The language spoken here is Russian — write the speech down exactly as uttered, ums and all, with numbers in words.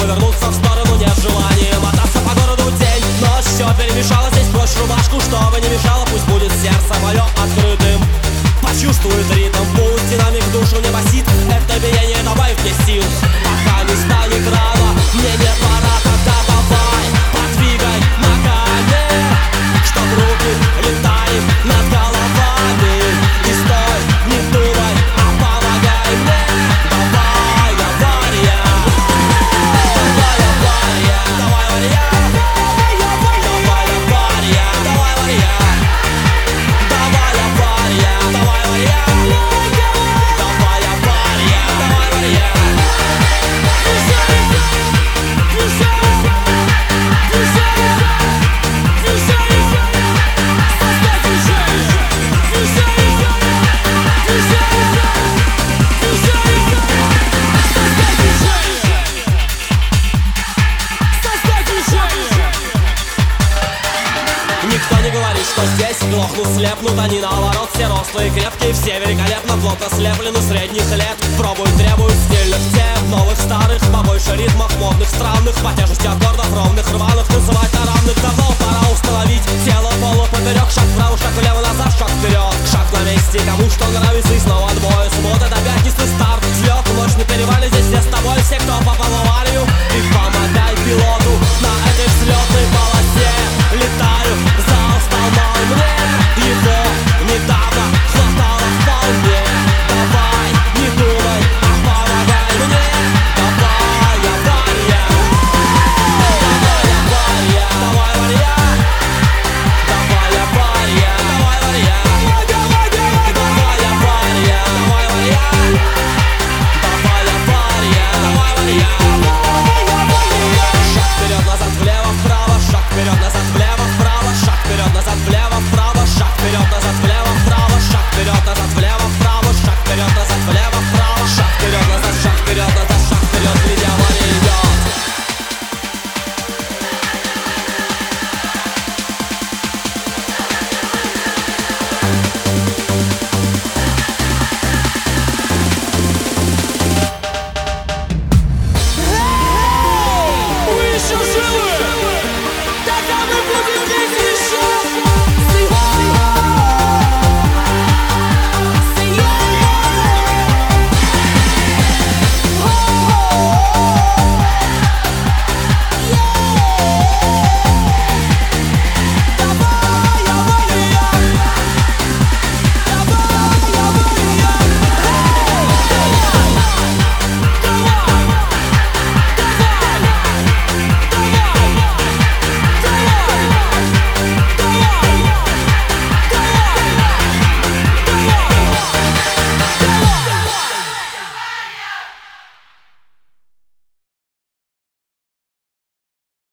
повернуться в сторону нет желания. Мотаться по городу день, ночь, все перемешалось. Здесь прочь рубашку, чтобы не мешало. Пусть будет сердце мое открытым, почувствует ритм. Пусть динамик в душу не басит, это биение добавит мне сил. Пока не станет рано, мне не пора, тогда давай подвигай ногами, чтоб руки летали над головами. И стой, не думай, а помогай мне. Давай, авария, давай, авария, давай, авария, давай, авария, давай, авария, давай, авария, давай, авария, давай, авария, давай, авария. Никто не говорит, что здесь глохнут, слепнут они наоборот. Все рослые, крепкие, все великолепно, плотно слеплены средних лет. Пробуют, требуют стильных тем, новых, старых, побольше ритмов, модных, странных, по тяжести аккордов, ровных, рваных, танцевать на равных. Давно пора установить тело полу поперек. Шаг вправо, шаг влево, назад, шаг вперед, шаг на месте. Кому что нравится и снова отбой.